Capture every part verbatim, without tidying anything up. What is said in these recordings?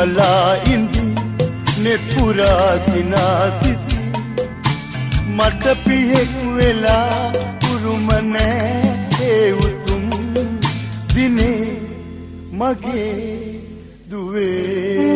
බලා ඉඳි නෙපුරා සිනාසිසි මට පිහෙක් වෙලා උරුම නෑ ඒ උතුම් දිනේ මගේ දුවේ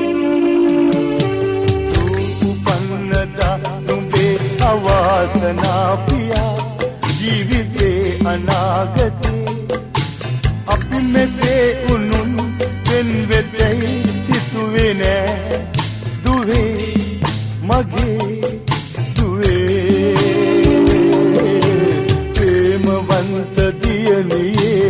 උපන්නදා නුඹේ අවාසනා පියා ජීවිතේ අනාගතේ අපි මෙසේ උනුන් වෙන් වෙතයි සිතුවේ නෑ දුවේ මගේ දුවේ ප්‍රේමවන්ත දියණියේ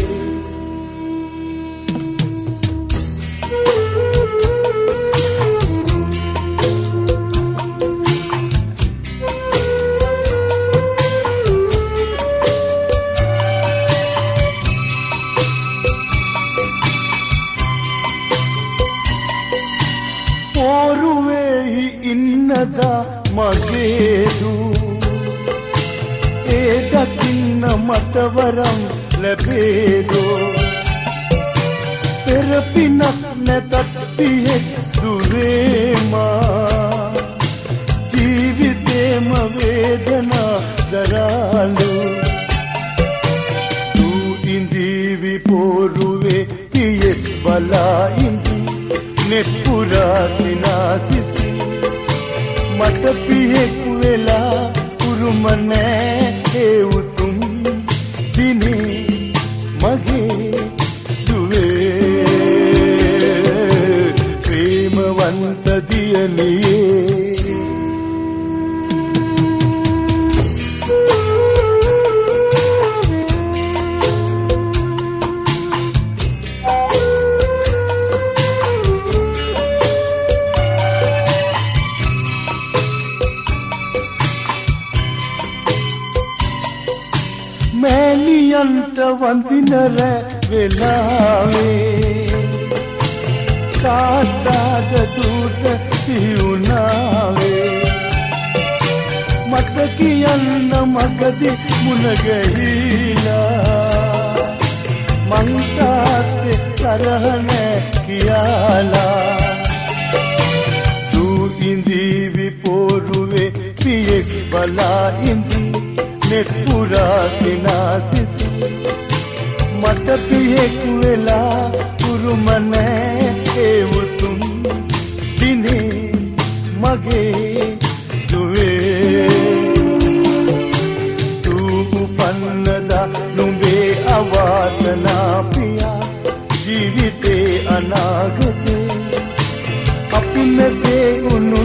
පෝරුවේහි ඉන්නදා මගේ දූ ඒ දකින්න මට වරම් ලැබේදෝ පෙරපිනක් නැතත් පිහෙක් දුවේමා ජීවිතේම වේදනා දරාලු දූ ඉඳීවි පෝරුවේ පියෙක් බලා ඉඳි නෙපුරා සිනාසිසි මට පිහෙක් වෙලා උරුම නෑ ඒ උතුම් දිනේ මගේ දුවේ ප්‍රේමවන්ත දියණියේ මෑණියන්ට වඳින රැ වෙලාවේ තාත්තාද දුට සිවුනාවේ මට කියන්න මගදි මුණ ගැහිලා මං තාත්තේ තරහ නෑ කියාලා දූ ඉඳීවි පෝරුවේ පියෙක් බලා ඉඳි නෙපුරා සිනාසිසි මට පිහෙක් වෙලා උරුම නෑ ඒ උතුම් දිනේ මගේ දුවේ දූ උපන්නදා නුඹේ අවාසනා පියා ජීවිතේ අනාගතේ අපි මෙසේ උණු